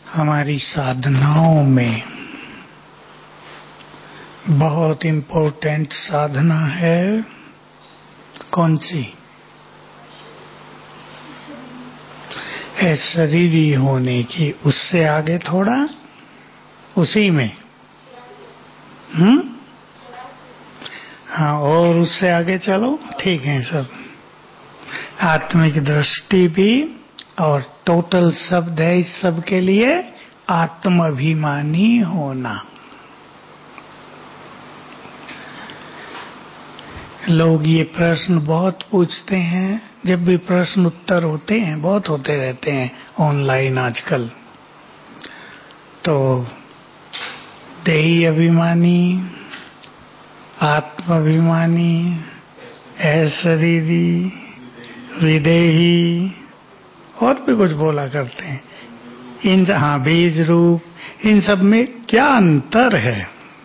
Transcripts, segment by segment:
हमारी साधनाओं में बहुत इम्पोर्टेंट साधना है। कौन सी? है शरीरी होने की। उससे आगे थोड़ा उसी में हाँ, और उससे आगे चलो। ठीक है सब। आत्मिक दृष्टि भी और टोटल शब्द है इस सब के लिए आत्माभिमानी होना। लोग ये प्रश्न बहुत पूछते हैं। जब भी प्रश्न उत्तर होते हैं, बहुत होते रहते हैं ऑनलाइन आजकल, तो देही अभिमानी, आत्माभिमानी, अशरीरी, विदेही और भी कुछ बोला करते हैं। इन बीज रूप, इन सब में क्या अंतर है?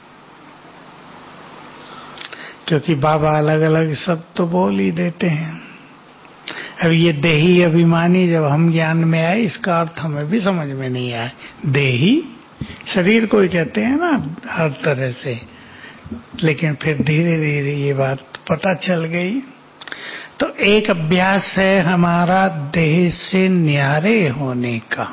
क्योंकि बाबा अलग अलग सब तो बोल ही देते हैं। अब ये देही अभिमानी जब हम ज्ञान में आए, इसका अर्थ हमें भी समझ में नहीं आया। देही शरीर को ही कहते हैं ना हर तरह से, लेकिन फिर धीरे धीरे ये बात पता चल गई। तो एक अभ्यास है हमारा देह से न्यारे होने का,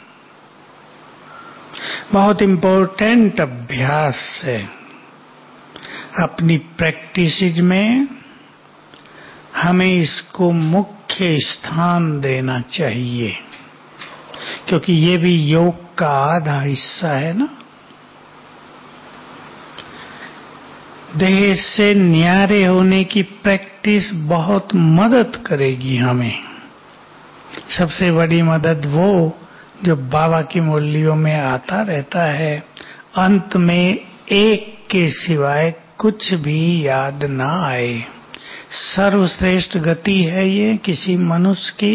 बहुत इम्पोर्टेंट अभ्यास है। अपनी प्रैक्टिस में हमें इसको मुख्य स्थान देना चाहिए, क्योंकि ये भी योग का आधा हिस्सा है ना। देह से न्यारे होने की प्रैक्टिस बहुत मदद करेगी हमें। सबसे बड़ी मदद वो जो बाबा की मुरलियों में आता रहता है, अंत में एक के सिवाय कुछ भी याद ना आए। सर्वश्रेष्ठ गति है ये किसी मनुष्य की।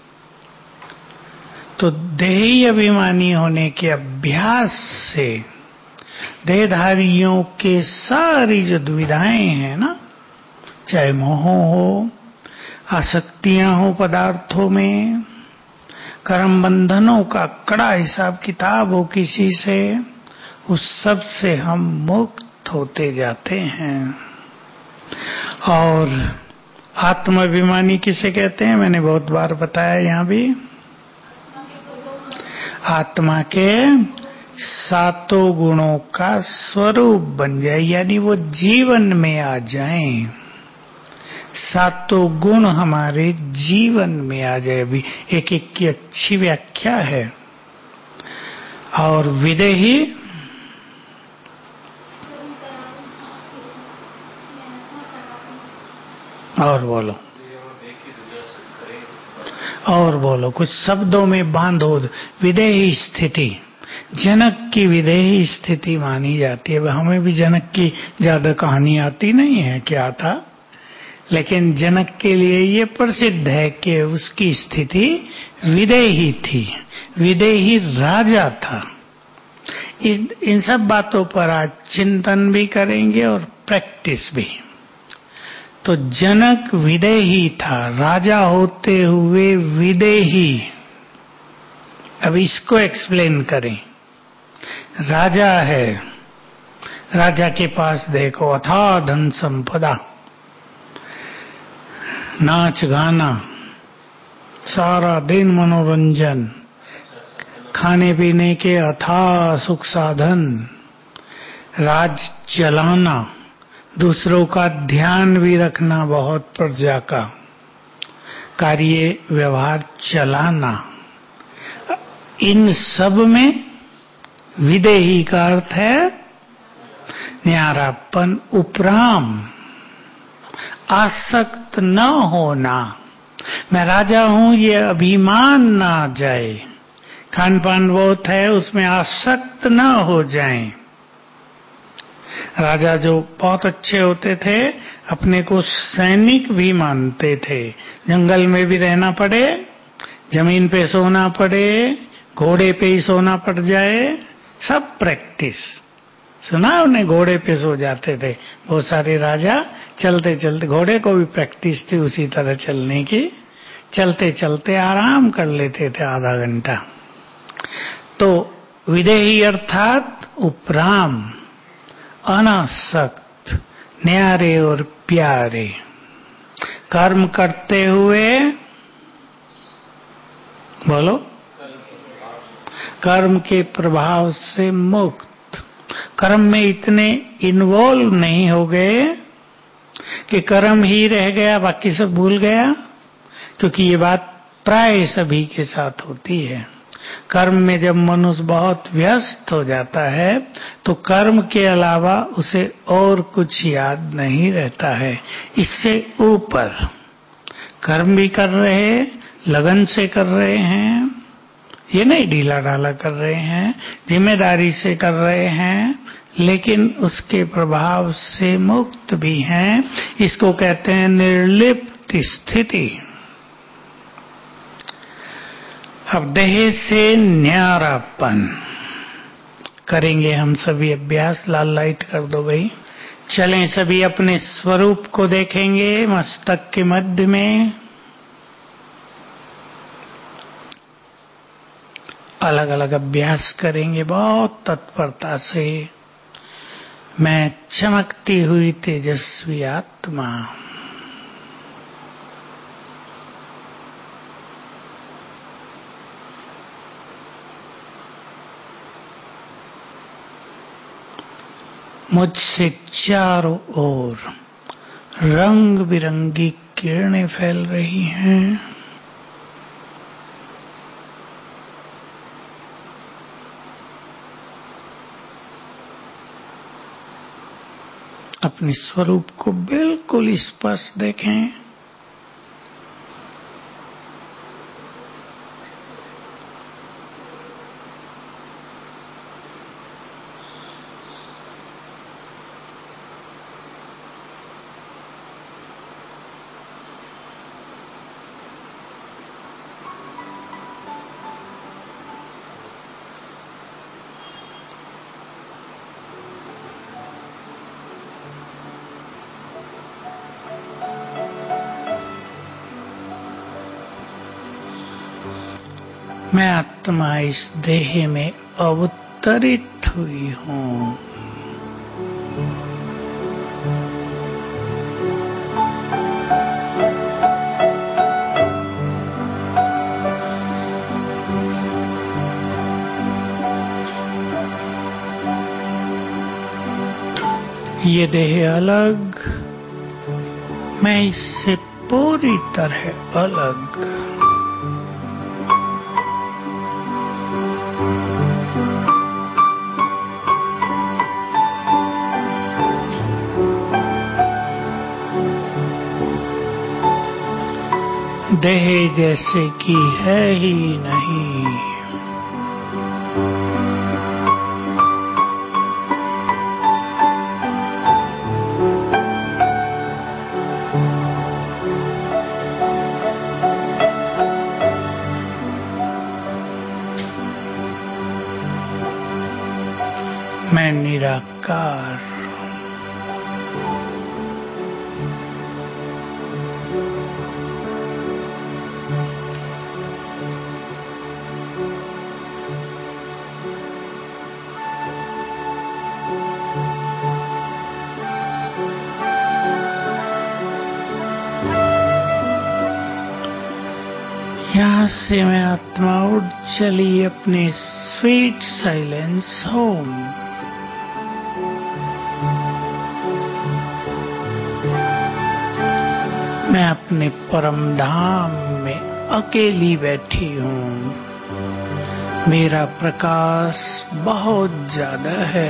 तो देही अभिमानी होने के अभ्यास से देहधारियों के सारी जो दुविधाएं हैं ना, चाहे मोह हो, आसक्तियां हो पदार्थों में, कर्म बंधनों का कड़ा हिसाब किताब हो किसी से, उस सब से हम मुक्त होते जाते हैं। और आत्माभिमानी किसे कहते हैं? मैंने बहुत बार बताया यहाँ भी। आत्मा के सातों गुणों का स्वरूप बन जाए, यानी वो जीवन में आ जाएं। सातों गुण हमारे जीवन में आ जाए। अभी एक एक की अच्छी व्याख्या है। और विदेही और बोलो, और बोलो, कुछ शब्दों में बांधो। विदेही स्थिति, जनक की विदेही स्थिति मानी जाती है। हमें भी जनक की ज्यादा कहानी आती नहीं है क्या था, लेकिन जनक के लिए ये प्रसिद्ध है कि उसकी स्थिति विदेही थी, विदेही राजा था। इन सब बातों पर आज चिंतन भी करेंगे और प्रैक्टिस भी। तो जनक विदेही था, राजा होते हुए विदेही। अब इसको एक्सप्लेन करें। राजा है, राजा के पास देखो अथाह धन संपदा, नाच गाना, सारा दिन मनोरंजन, खाने पीने के अथाह सुख साधन, राज चलाना, दूसरों का ध्यान भी रखना, बहुत प्रजा का कार्य व्यवहार चलाना। इन सब में विदेही का अर्थ है न्यारापन, उपराम, आसक्त न होना। मैं राजा हूं ये अभिमान ना आ जाए। खान पान बहुत है, उसमें आसक्त न हो जाएं। राजा जो बहुत अच्छे होते थे, अपने को सैनिक भी मानते थे। जंगल में भी रहना पड़े, जमीन पे सोना पड़े, घोड़े पे ही सोना पड़ जाए, सब प्रैक्टिस। सुना उन्हें, घोड़े पे सो जाते थे बहुत सारे राजा। चलते चलते, घोड़े को भी प्रैक्टिस थी उसी तरह चलने की। चलते चलते आराम कर लेते थे आधा घंटा। तो विदेही अर्थात उपराम, अनासक्त, न्यारे और प्यारे, कर्म करते हुए, बोलो, कर्म के प्रभाव से मुक्त, कर्म में इतने इन्वॉल्व नहीं हो गए कि कर्म ही रह गया, बाकी सब भूल गया। क्योंकि ये बात प्राय सभी के साथ होती है। कर्म में जब मनुष्य बहुत व्यस्त हो जाता है तो कर्म के अलावा उसे और कुछ याद नहीं रहता है। इससे ऊपर कर्म भी कर रहे, लगन से कर रहे हैं, ये नहीं ढीला ढाला कर रहे हैं, जिम्मेदारी से कर रहे हैं, लेकिन उसके प्रभाव से मुक्त भी हैं। इसको कहते हैं निर्लिप्त स्थिति। अब देह से न्यारापन करेंगे हम सभी अभ्यास। लाल लाइट कर दो भाई। चलें सभी अपने स्वरूप को देखेंगे मस्तक के मध्य में। अलग अलग अभ्यास करेंगे बहुत तत्परता से। मैं चमकती हुई तेजस्वी आत्मा, मुझसे चारों ओर रंग बिरंगी किरणें फैल रही हैं। अपने स्वरूप को बिल्कुल स्पष्ट देखें। मैं आत्मा इस देह में अवतरित हुई हूँ। ये देह अलग, मैं इससे पूरी तरह अलग। देह जैसे कि है ही नहीं। मैं निराकार। यहाँ से मैं आत्मा उड़ चली अपने स्वीट साइलेंस होम। मैं अपने परम धाम में अकेली बैठी हूँ। मेरा प्रकाश बहुत ज्यादा है।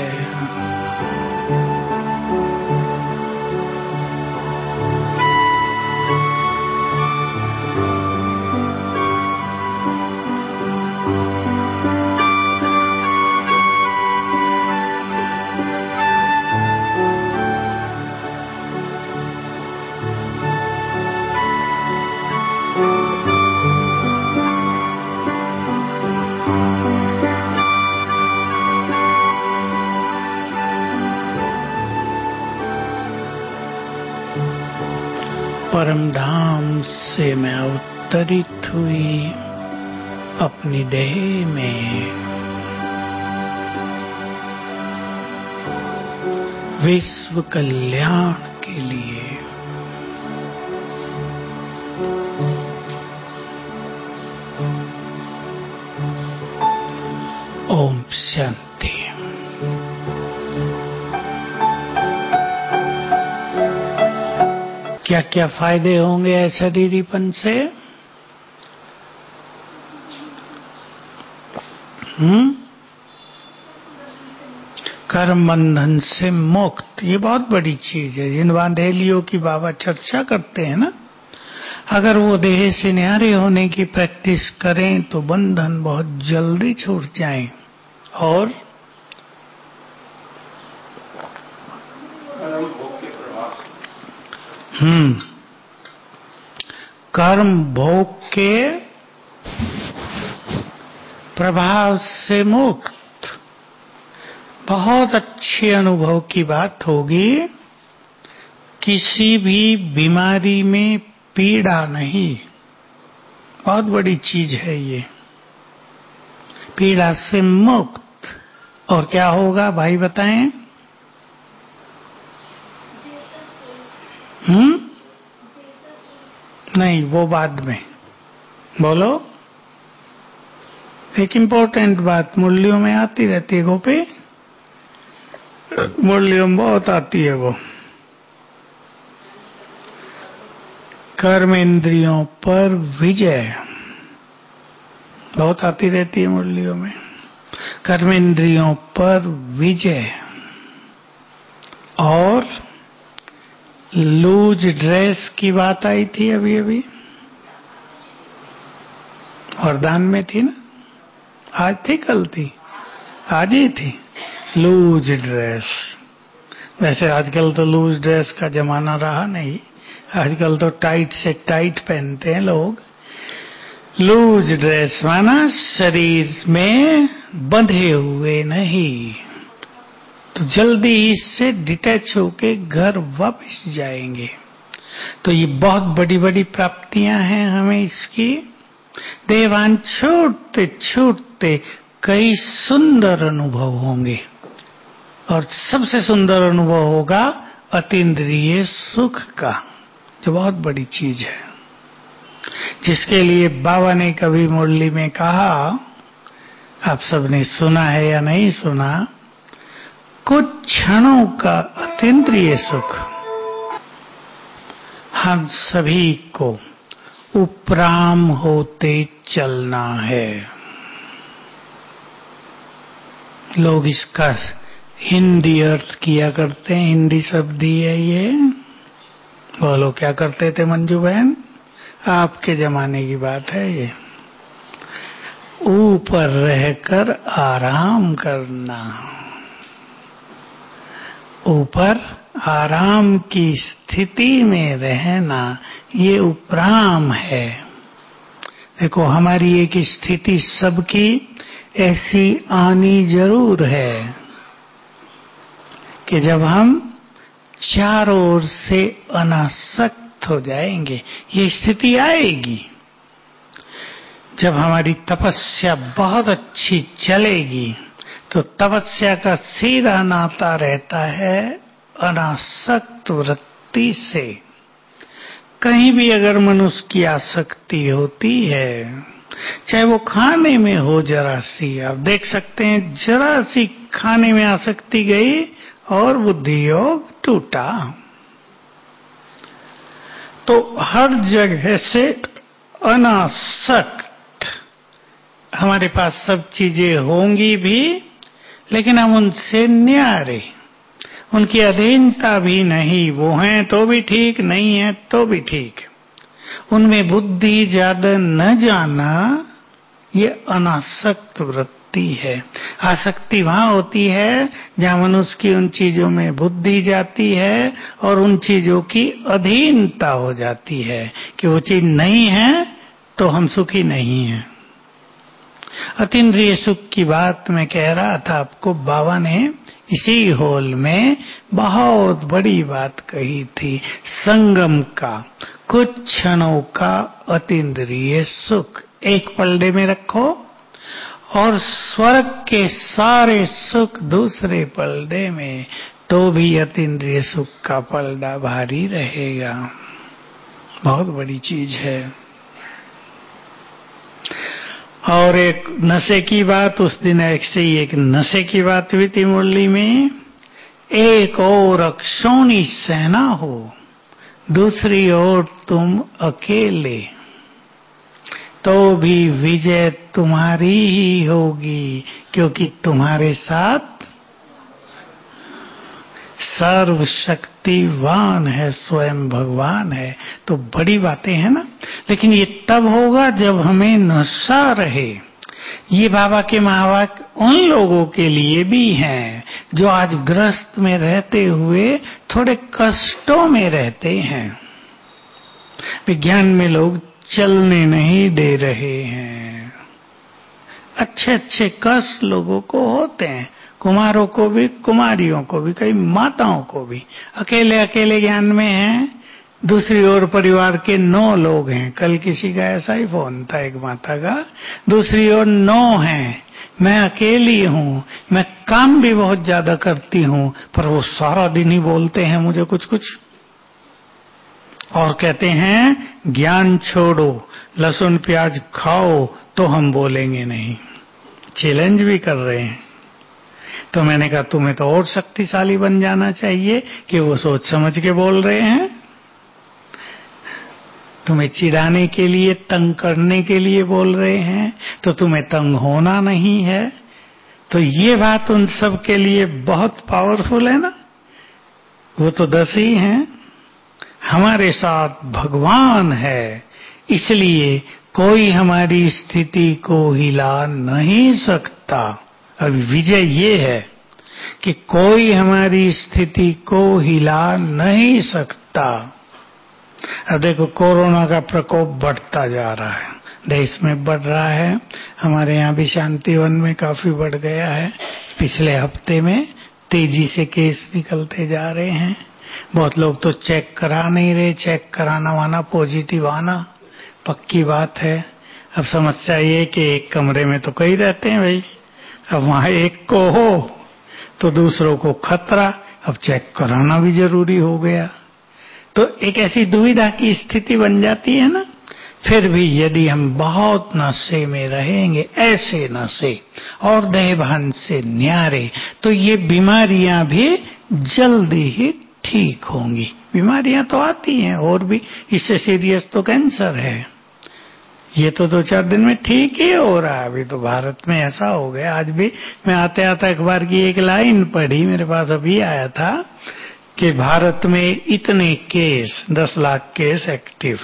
परम धाम से मैं अवतरित हुई अपनी देह में। विश्व कल्याण के लिए। ओम शांति। क्या क्या फायदे होंगे शरीरीपन से? कर्म बंधन से मुक्त, ये बहुत बड़ी चीज है। जिन बांधेलियों की बाबा चर्चा करते हैं ना, अगर वो देह से न्यारे होने की प्रैक्टिस करें तो बंधन बहुत जल्दी छूट जाएं। और कर्म भोग के प्रभाव से मुक्त, बहुत अच्छे अनुभव की बात होगी। किसी भी बीमारी में पीड़ा नहीं, बहुत बड़ी चीज है ये, पीड़ा से मुक्त। और क्या होगा भाई बताएं? नहीं, वो बाद में बोलो। एक इम्पोर्टेंट बात मुरलियों में आती रहती है गोपी, मुरलियों में बहुत आती है वो। कर्म इंद्रियों पर विजय बहुत आती रहती है मुरलियों में। कर्म इंद्रियों पर विजय और लूज ड्रेस की बात आई थी अभी अभी, वरदान में थी ना, आज थी कल थी, आज ही थी। लूज ड्रेस, वैसे आजकल तो लूज ड्रेस का जमाना रहा नहीं, आजकल तो टाइट से टाइट पहनते हैं लोग। लूज ड्रेस माना शरीर में बंधे हुए नहीं, तो जल्दी इससे डिटैच होके घर वापस जाएंगे। तो ये बहुत बड़ी बड़ी प्राप्तियां हैं हमें इसकी। देवान छूटते छूटते कई सुंदर अनुभव होंगे, और सबसे सुंदर अनुभव होगा अतीन्द्रिय सुख का, जो बहुत बड़ी चीज है, जिसके लिए बाबा ने कभी मुरली में कहा, आप सबने सुना है या नहीं सुना, कुछ क्षणों का अतीन्द्रिय सुख हम सभी को उपराम होते चलना है। लोग इसका हिंदी अर्थ किया करते हैं, हिंदी शब्द ही है ये। बोलो क्या करते थे मंजू बहन? आपके जमाने की बात है ये। ऊपर रहकर आराम करना, ऊपर आराम की स्थिति में रहना, ये उपराम है। देखो हमारी एक स्थिति सबकी ऐसी आनी जरूर है कि जब हम चारों ओर से अनासक्त हो जाएंगे, ये स्थिति आएगी। जब हमारी तपस्या बहुत अच्छी चलेगी तो तपस्या का सीधा नाता रहता है अनासक्त वृत्ति से। कहीं भी अगर मनुष्य की आसक्ति होती है, चाहे वो खाने में हो जरा सी, आप देख सकते हैं जरा सी खाने में आसक्ति गई और बुद्धि योग टूटा। तो हर जगह से अनासक्त, हमारे पास सब चीजें होंगी भी, लेकिन हम उनसे न्यारे, उनकी अधीनता भी नहीं। वो हैं तो भी ठीक, नहीं है तो भी ठीक, उनमें बुद्धि ज्यादा न जाना, ये अनासक्त वृत्ति है। आसक्ति वहां होती है जहां मनुष्य की उन चीजों में बुद्धि जाती है और उन चीजों की अधीनता हो जाती है कि वो चीज नहीं है तो हम सुखी नहीं हैं। अतीन्द्रिय सुख की बात मैं कह रहा था आपको, बाबा ने इसी हॉल में बहुत बड़ी बात कही थी, संगम का, कुछ क्षणों का अतीन्द्रिय सुख एक पलड़े में रखो और स्वर्ग के सारे सुख दूसरे पलड़े में। तो भी अतीन्द्रिय सुख का पलड़ा भारी रहेगा। बहुत बड़ी चीज है। और एक नशे की बात, उस दिन ऐसे ही एक नशे की बात हुई थी मुरली में। एक और अक्षौणी सेना हो, दूसरी ओर तुम अकेले, तो भी विजय तुम्हारी ही होगी, क्योंकि तुम्हारे साथ सर्वशक्तिवान है, स्वयं भगवान है। तो बड़ी बातें हैं ना। लेकिन ये तब होगा जब हमें नशा रहे। ये बाबा के महावाक्य उन लोगों के लिए भी हैं जो आज ग्रस्त में रहते हुए थोड़े कष्टों में रहते हैं। विज्ञान में लोग चलने नहीं दे रहे हैं। अच्छे अच्छे कष्ट लोगों को होते हैं, कुमारों को भी, कुमारियों को भी, कई माताओं को भी। अकेले अकेले ज्ञान में हैं। दूसरी ओर परिवार के 9 लोग हैं। कल किसी का ऐसा ही फोन था, एक माता का। दूसरी ओर 9 हैं, मैं अकेली हूँ, मैं काम भी बहुत ज्यादा करती हूँ, पर वो सारा दिन ही बोलते हैं मुझे कुछ कुछ, और कहते हैं ज्ञान छोड़ो, लहसुन प्याज खाओ, तो हम बोलेंगे नहीं। चैलेंज भी कर रहे हैं। तो मैंने कहा तुम्हें तो और शक्तिशाली बन जाना चाहिए कि वो सोच समझ के बोल रहे हैं। तुम्हें चिढ़ाने के लिए, तंग करने के लिए बोल रहे हैं, तो तुम्हें तंग होना नहीं है। तो ये बात उन सब के लिए बहुत पावरफुल है ना। वो तो 10 ही हैं। हमारे साथ भगवान है, इसलिए कोई हमारी स्थिति को हिला नहीं सकता। अब विजय ये है कि कोई हमारी स्थिति को हिला नहीं सकता। अब देखो, कोरोना का प्रकोप बढ़ता जा रहा है, देश में बढ़ रहा है। हमारे यहाँ भी शांतिवन में काफी बढ़ गया है। पिछले हफ्ते में तेजी से केस निकलते जा रहे हैं। बहुत लोग तो चेक करा नहीं रहे। चेक कराना वाना पॉजिटिव आना पक्की बात है। अब समस्या ये कि एक कमरे में तो कई रहते हैं भाई। अब वहां एक को हो तो दूसरों को खतरा, अब चेक कराना भी जरूरी हो गया। तो एक ऐसी दुविधा की स्थिति बन जाती है ना। फिर भी यदि हम बहुत नशे में रहेंगे, ऐसे नशे और देहभान से न्यारे, तो ये बीमारियां भी जल्दी ही ठीक होंगी। बीमारियां तो आती हैं, और भी इससे सीरियस तो कैंसर है। ये तो 2-4 दिन में ठीक ही हो रहा है। अभी तो भारत में ऐसा हो गया। आज भी मैं आते आते अखबार की एक लाइन पढ़ी, मेरे पास अभी आया था कि भारत में इतने केस, 10 लाख केस एक्टिव,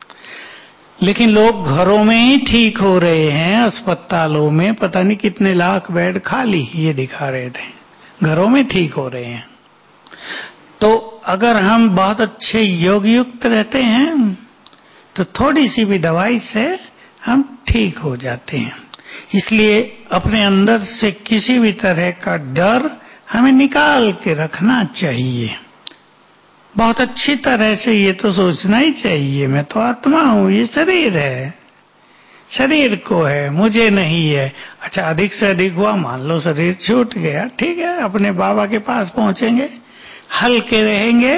लेकिन लोग घरों में ही ठीक हो रहे हैं। अस्पतालों में पता नहीं कितने लाख बेड खाली, ये दिखा रहे थे। घरों में ठीक हो रहे हैं। तो अगर हम बहुत अच्छे योग युक्त रहते हैं तो थोड़ी सी भी दवाई से हम ठीक हो जाते हैं। इसलिए अपने अंदर से किसी भी तरह का डर हमें निकाल के रखना चाहिए। बहुत अच्छी तरह से ये तो सोचना ही चाहिए, मैं तो आत्मा हूँ, ये शरीर है, शरीर को है, मुझे नहीं है। अच्छा, अधिक से अधिक हुआ, मान लो शरीर छूट गया, ठीक है, अपने बाबा के पास पहुंचेंगे, हल्के रहेंगे,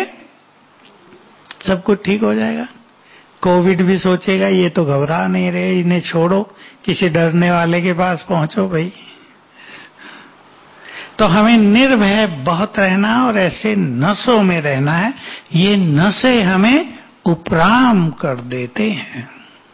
सब कुछ ठीक हो जाएगा। कोविड भी सोचेगा ये तो घबरा नहीं रहे, इन्हें छोड़ो, किसी डरने वाले के पास पहुंचो भाई। तो हमें निर्भय बहुत रहना और ऐसे नशों में रहना है। ये नशे हमें उपराम कर देते हैं।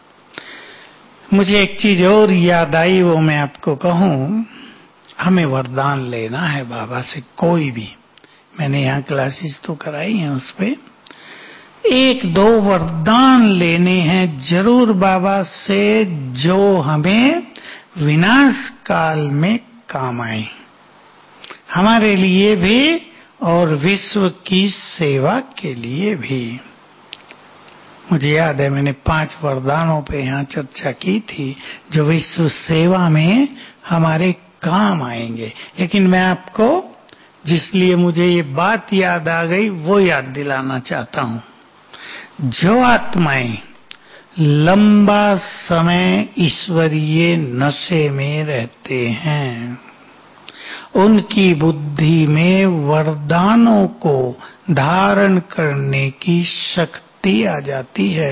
मुझे एक चीज और याद आई, वो मैं आपको कहूं। हमें वरदान लेना है बाबा से, कोई भी। मैंने यहाँ क्लासेस तो कराई हैं, उस पे 1-2 वरदान लेने हैं जरूर बाबा से, जो हमें विनाश काल में काम आए, हमारे लिए भी और विश्व की सेवा के लिए भी। मुझे याद है मैंने 5 वरदानों पे यहाँ चर्चा की थी जो विश्व सेवा में हमारे काम आएंगे। लेकिन मैं आपको, जिसलिए मुझे ये बात याद आ गई, वो याद दिलाना चाहता हूँ। जो आत्माएं लंबा समय ईश्वरीय नशे में रहते हैं उनकी बुद्धि में वरदानों को धारण करने की शक्ति आ जाती है।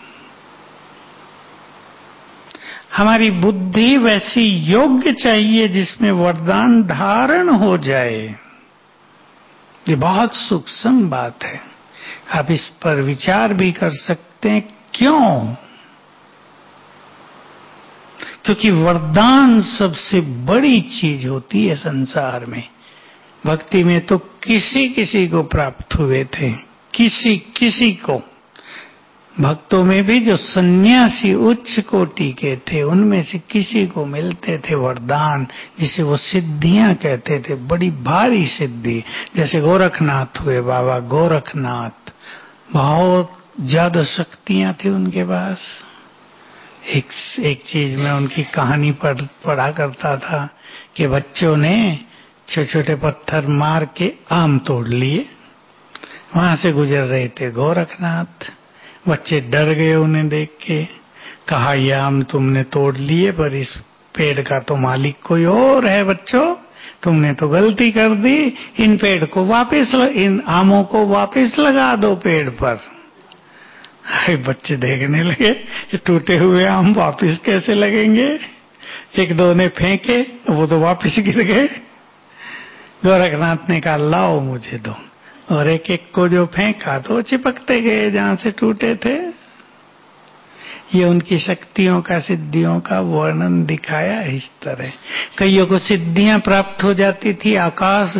हमारी बुद्धि वैसी योग्य चाहिए जिसमें वरदान धारण हो जाए। ये बहुत सूक्ष्म बात है, आप इस पर विचार भी कर सकते हैं। क्यों? क्योंकि वरदान सबसे बड़ी चीज होती है संसार में। भक्ति में तो किसी किसी को प्राप्त हुए थे, किसी किसी को। भक्तों में भी जो सन्यासी उच्च कोटि के थे, उनमें से किसी को मिलते थे वरदान, जिसे वो सिद्धियां कहते थे, बड़ी भारी सिद्धि। जैसे गोरखनाथ हुए, बाबा गोरखनाथ, बहुत ज्यादा शक्तियां थी उनके पास। एक चीज में उनकी कहानी पढ़ा करता था कि बच्चों ने छोटे छोटे पत्थर मार के आम तोड़ लिए। वहां से गुजर रहे थे गोरखनाथ, बच्चे डर गए उन्हें देख के। कहा, ये आम तुमने तोड़ लिए, पर इस पेड़ का तो मालिक कोई और है बच्चों, तुमने तो गलती कर दी। इन पेड़ को वापस इन आमों को वापस लगा दो पेड़ पर। बच्चे देखने लगे, ये टूटे हुए आम वापस कैसे लगेंगे। एक दो ने फेंके, वो तो वापस गिर गए। गोरखनाथ ने कहा, लाओ मुझे दो, और एक एक को जो फेंका तो चिपकते गए जहां से टूटे थे। ये उनकी शक्तियों का, सिद्धियों का वर्णन दिखाया इस तरह। कईयों को सिद्धियां प्राप्त हो जाती थी, आकाश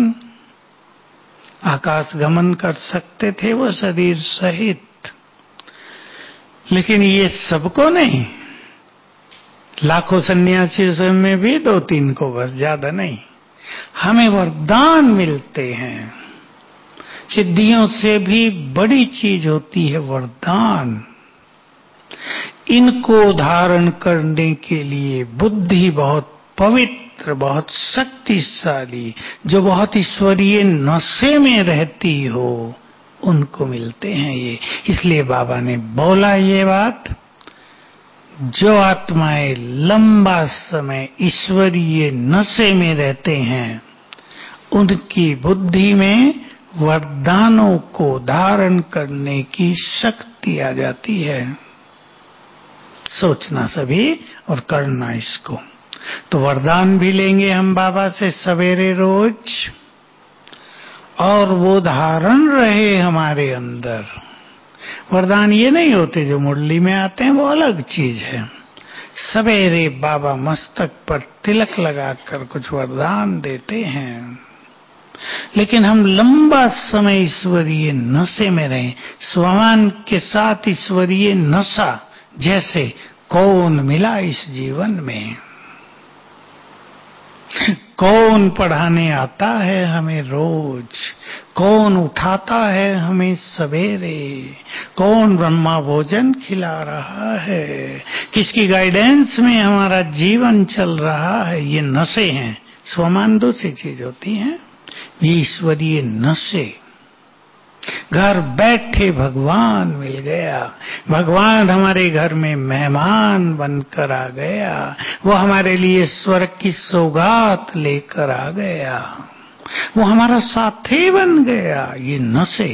गमन कर सकते थे वो शरीर सहित। लेकिन ये सबको नहीं, लाखों सन्यासियों में भी 2-3 को, बस, ज्यादा नहीं। हमें वरदान मिलते हैं। सिद्धियों से भी बड़ी चीज होती है वरदान। इनको धारण करने के लिए बुद्धि बहुत पवित्र, बहुत शक्तिशाली, जो बहुत ईश्वरीय नशे में रहती हो, उनको मिलते हैं ये। इसलिए बाबा ने बोला ये बात, जो आत्माएं लंबा समय ईश्वरीय नशे में रहते हैं, उनकी बुद्धि में वरदानों को धारण करने की शक्ति आ जाती है। सोचना सभी और करना इसको। तो वरदान भी लेंगे हम बाबा से सवेरे रोज, और वो धारण रहे हमारे अंदर। वरदान ये नहीं होते जो मुरली में आते हैं, वो अलग चीज है। सवेरे बाबा मस्तक पर तिलक लगाकर कुछ वरदान देते हैं। लेकिन हम लंबा समय ईश्वरीय नशे में रहें, स्वमान के साथ ईश्वरीय नशा जैसे कौन मिला इस जीवन में। कौन पढ़ाने आता है हमें रोज, कौन उठाता है हमें सवेरे, कौन ब्रह्मा भोजन खिला रहा है, किसकी गाइडेंस में हमारा जीवन चल रहा है। ये नशे हैं। स्वमान दूसरी चीज होती है, ये ईश्वरीय नशे। घर बैठे भगवान मिल गया, भगवान हमारे घर में मेहमान बनकर आ गया, वो हमारे लिए स्वर्ग की सौगात लेकर आ गया, वो हमारा साथी बन गया। ये नशे,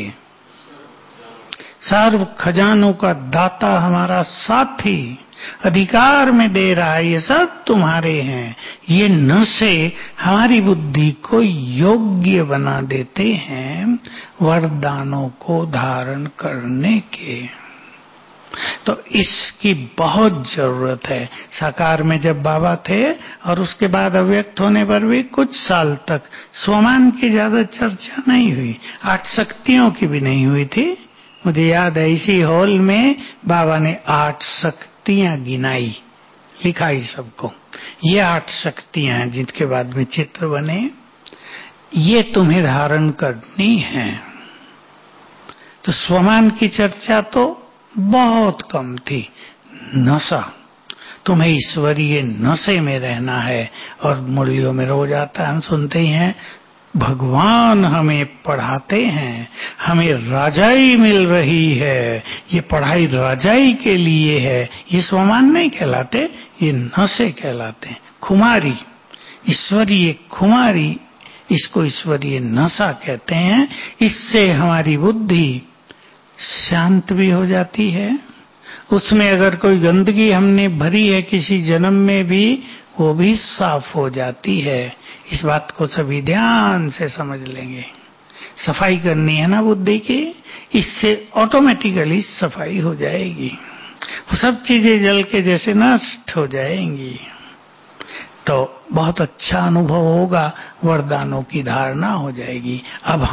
सर्व खजानों का दाता हमारा साथी, अधिकार में दे रहा है, ये सब तुम्हारे हैं। ये नशे हमारी बुद्धि को योग्य बना देते हैं वरदानों को धारण करने के। तो इसकी बहुत जरूरत है। साकार में जब बाबा थे और उसके बाद अव्यक्त होने पर भी कुछ साल तक स्वमान की ज्यादा चर्चा नहीं हुई, 8 शक्तियों की भी नहीं हुई थी। मुझे याद है इसी हॉल में बाबा ने 8 शक्तियां गिनाई, लिखाई सबको। ये 8 शक्तियां हैं जिनके बाद में चित्र बने, ये तुम्हें धारण करनी है। तो स्वमान की चर्चा तो बहुत कम थी। नशा, तुम्हें ईश्वरीय नशे में रहना है। और मुरलियों में रोज आता है, हम सुनते ही हैं, भगवान हमें पढ़ाते हैं, हमें राजाई मिल रही है, ये पढ़ाई राजाई के लिए है। ये स्वमान नहीं कहलाते, ये नशे कहलाते हैं, खुमारी। ईश्वरीय खुमारी, इसको ईश्वरीय नशा कहते हैं। इससे हमारी बुद्धि शांत भी हो जाती है। उसमें अगर कोई गंदगी हमने भरी है किसी जन्म में भी, वो भी साफ हो जाती है। इस बात को सभी ध्यान से समझ लेंगे। सफाई करनी है ना बुद्धि की, इससे ऑटोमेटिकली सफाई हो जाएगी। वो सब चीजें जल के जैसे नष्ट हो जाएंगी, तो बहुत अच्छा अनुभव होगा, वरदानों की धारणा हो जाएगी। अब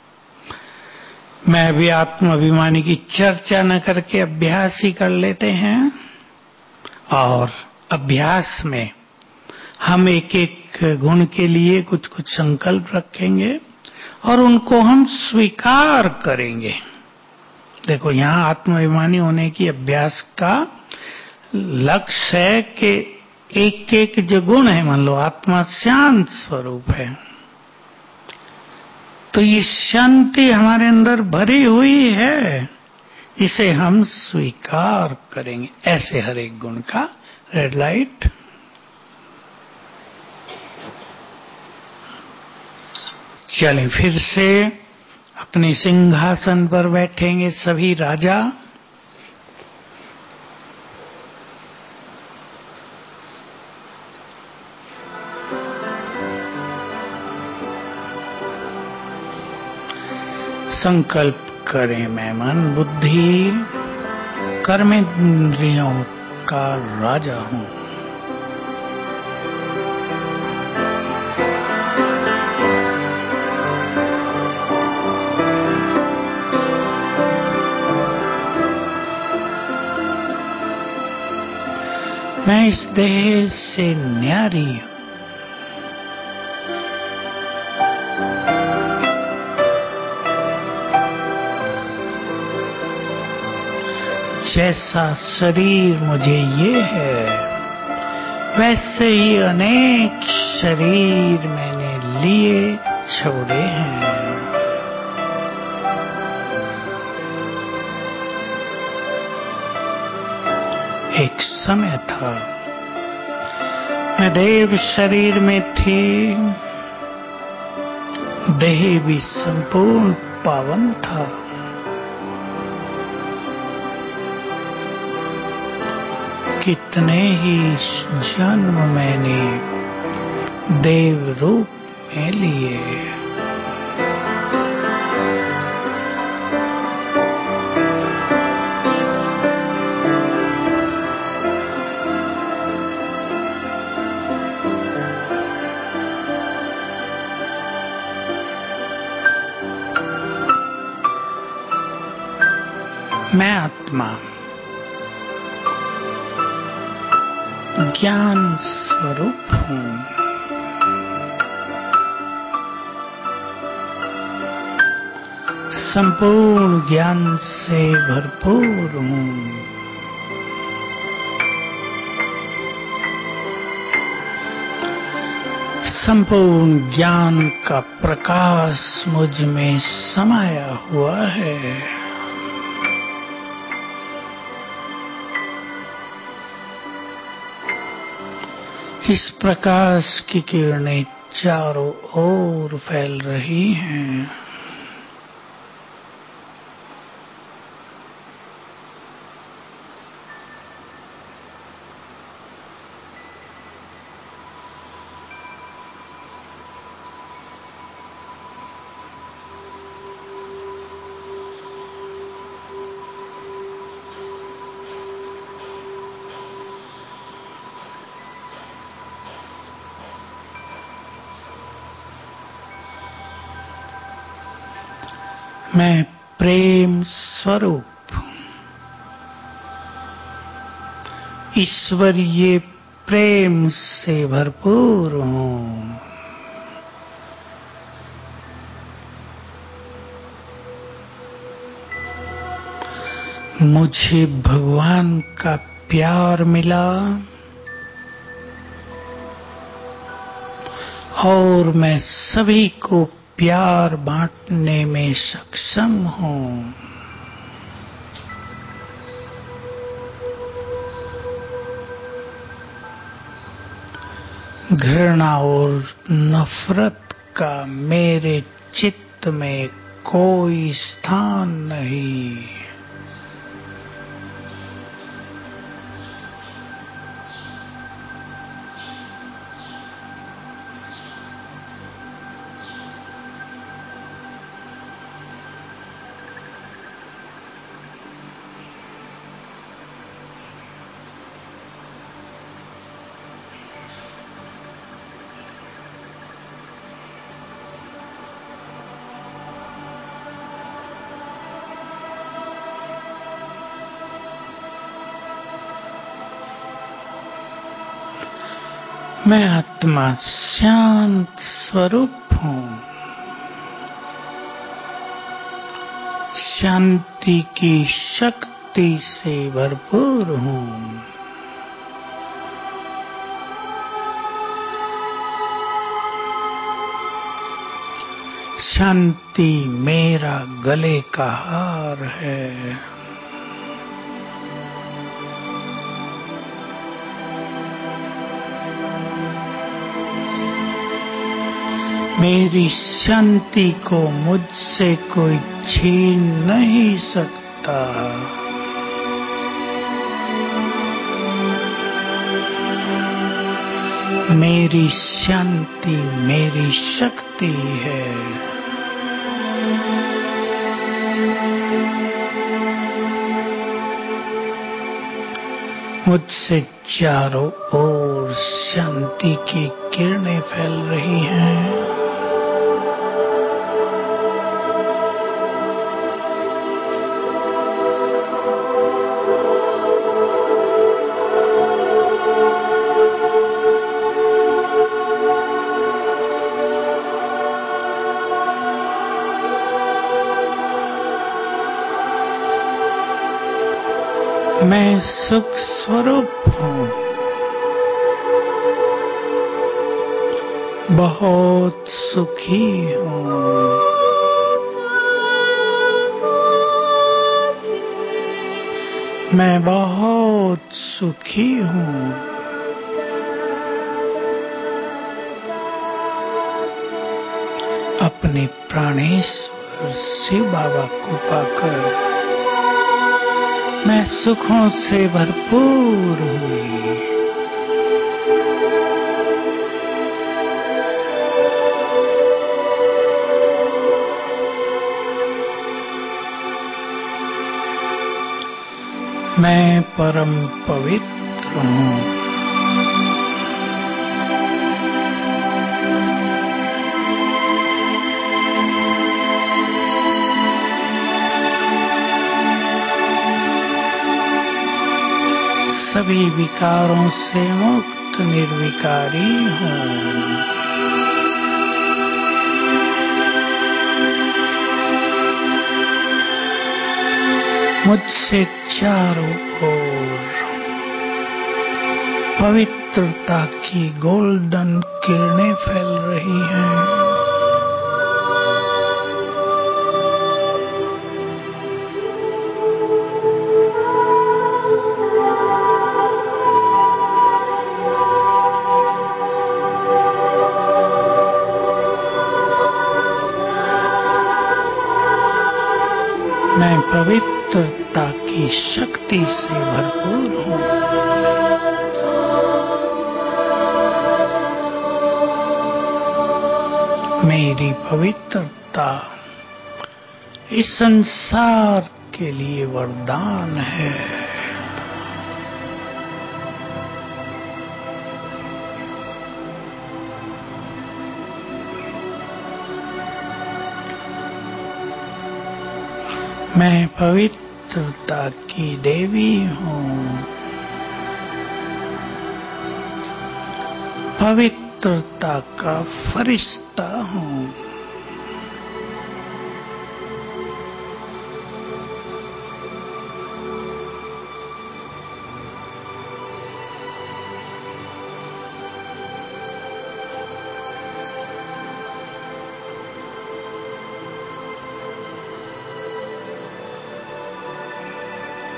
मैं भी आत्माभिमानी की चर्चा न करके अभ्यास ही कर लेते हैं। और अभ्यास में हम एक एक गुण के लिए कुछ कुछ संकल्प रखेंगे और उनको हम स्वीकार करेंगे। देखो, यहाँ आत्माभिमानी होने की अभ्यास का लक्ष्य है कि एक एक जो गुण है, मान लो आत्मा शांत स्वरूप है, तो ये शांति हमारे अंदर भरी हुई है, इसे हम स्वीकार करेंगे। ऐसे हर एक गुण का। Red light. चलें, फिर से अपने सिंहासन पर बैठेंगे सभी राजा। संकल्प करें, मैं मन बुद्धि कर्मेंद्रियों का राजा हूं। मैं इस देह से न्यारी हूं। जैसा शरीर मुझे ये है, वैसे ही अनेक शरीर मैंने लिए छोड़े हैं। एक समय था मैं देव शरीर में थी, देह भी संपूर्ण पावन था। कितने ही जन्म मैंने देव रूप में लिए। मैं आत्मा ज्ञान स्वरूप हूं। संपूर्ण ज्ञान से भरपूर हूं। संपूर्ण ज्ञान का प्रकाश मुझ में समाया हुआ है। इस प्रकाश की किरणें चारों ओर फैल रही हैं। मैं प्रेम स्वरूप, ईश्वरीय प्रेम से भरपूर हूं। मुझे भगवान का प्यार मिला और मैं सभी को प्यार बांटने में सक्षम हूं। घृणा और नफरत का मेरे चित्त में कोई स्थान नहीं। मैं आत्मा शांत स्वरूप हूँ, शांति की शक्ति से भरपूर हूँ। शांति मेरा गले का हार है। मेरी शांति को मुझसे कोई छीन नहीं सकता। मेरी शांति मेरी शक्ति है। मुझसे चारों ओर शांति की किरणें फैल रही हैं। मैं सुख स्वरूप हूँ, बहुत सुखी हूँ। मैं बहुत सुखी हूँ। अपने प्राणेश्वर शिव बाबा को पाकर मैं सुखों से भरपूर हुई। मैं परम पवित्र हूँ। सभी विकारों से मुक्त निर्विकारी हूँ। मुझसे चारों ओर पवित्रता की गोल्डन किरणें फैल रही हैं। मैं पवित्रता की शक्ति से भरपूर हूँ। मेरी पवित्रता इस संसार के लिए वरदान है। मैं पवित्रता की देवी हूँ। पवित्रता का फरिश्ता हूँ।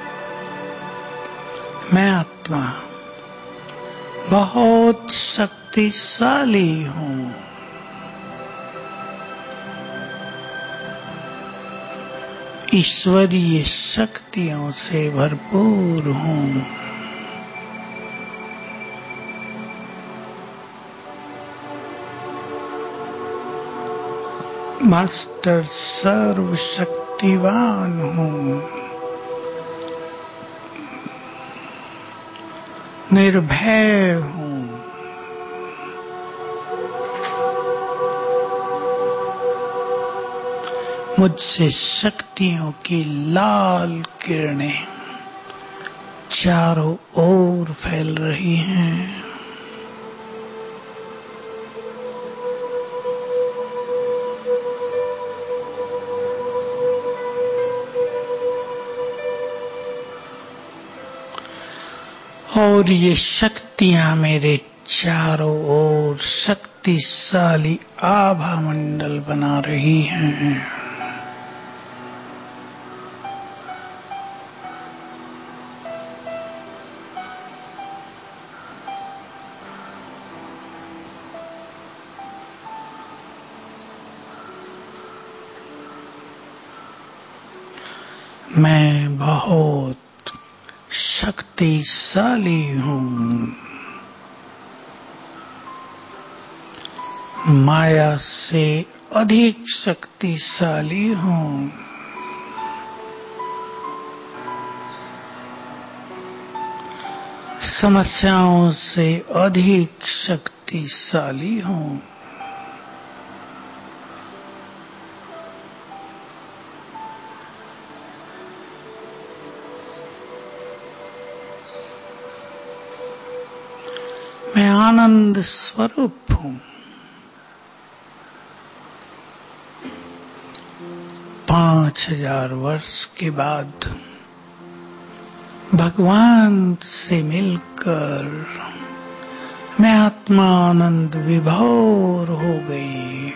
मैं आत्मा बहुत शक्तिशाली शक्तिशाली हूँ। ईश्वरीय शक्तियों से भरपूर हूँ। मास्टर सर्वशक्तिवान हूँ। निर्भय हूँ। मुझसे शक्तियों की लाल किरणें चारों ओर फैल रही हैं। और ये शक्तियां मेरे चारों ओर शक्तिशाली आभा मंडल बना रही हैं। मैं बहुत शक्तिशाली हूँ। माया से अधिक शक्तिशाली हूँ। समस्याओं से अधिक शक्तिशाली हूँ। मैं आनंद स्वरूप हूँ। 5000 वर्ष के बाद भगवान से मिलकर मैं आत्मा आनंद विभोर हो गई।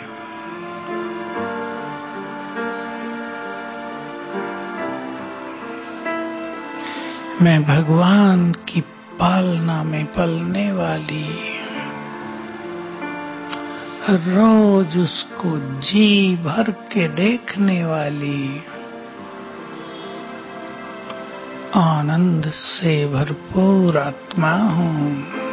मैं भगवान की पालना में पलने वाली, रोज उसको जी भर के देखने वाली, आनंद से भरपूर आत्मा हूँ।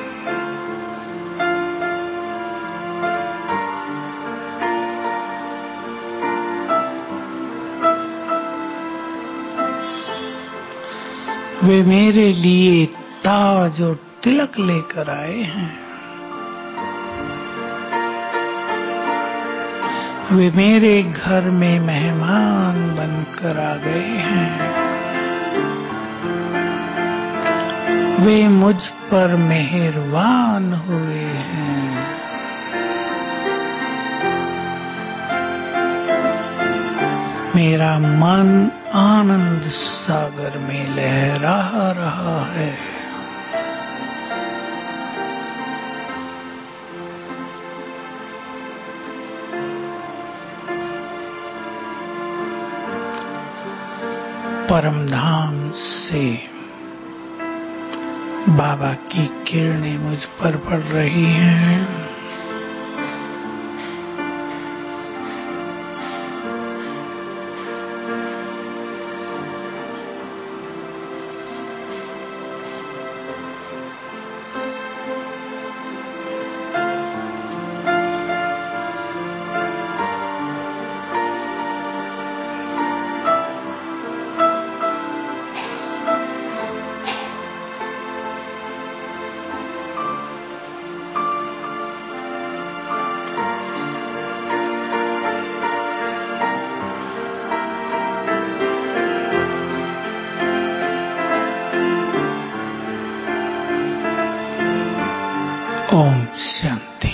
वे मेरे लिए ताज और तिलक लेकर आए हैं। वे मेरे घर में मेहमान बनकर आ गए हैं। वे मुझ पर मेहरबान हुए हैं। मेरा मन आनंद सागर में लहरा रहा है। परम धाम से बाबा की किरणें मुझ पर पड़ रही हैं। ओम शांति।